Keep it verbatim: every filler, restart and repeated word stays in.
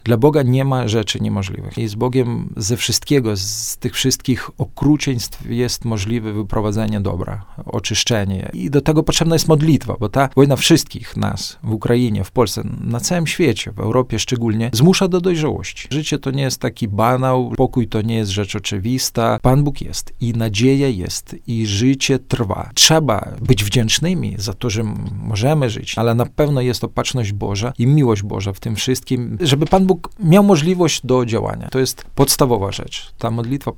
Dla Boga nie ma rzeczy niemożliwych. I z Bogiem ze wszystkiego, z tych wszystkich okrucieństw jest możliwe wyprowadzenie dobra, oczyszczenie. I do tego potrzebna jest modlitwa, bo ta wojna wszystkich nas w Ukrainie, w Polsce, na całym świecie, w Europie szczególnie, zmusza do dojrzałości. Życie to nie jest taki banał, pokój to nie jest rzecz oczywista. Pan Bóg jest i nadzieja jest i życie trwa. Trzeba być wdzięcznymi za to, że możemy żyć, ale na pewno jest opatrzność Boża i miłość Boża w tym wszystkim, żeby Pan Bóg miał możliwość do działania. To jest podstawowa rzecz. Ta modlitwa